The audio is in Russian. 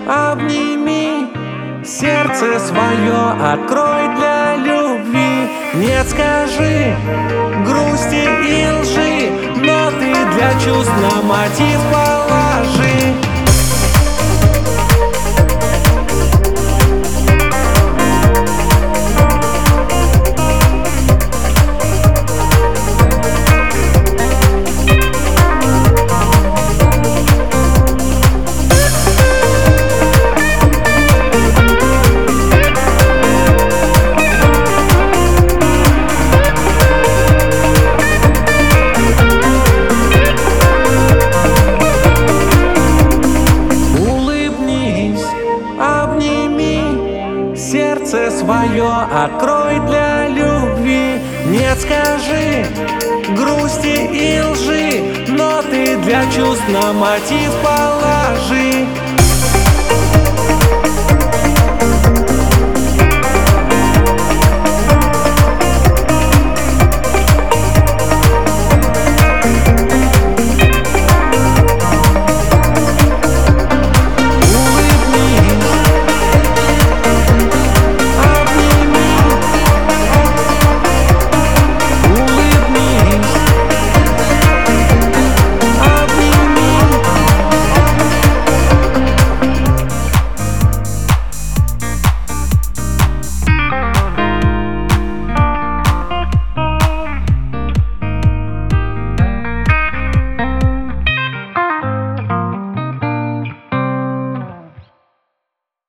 обними сердце свое, открой для любви. Нет, скажи грусти и лжи, но ты для чувств на мотив положи. Сердце свое открой для любви. Нет, скажи грусти и лжи, но ты для чувств на мотив положи.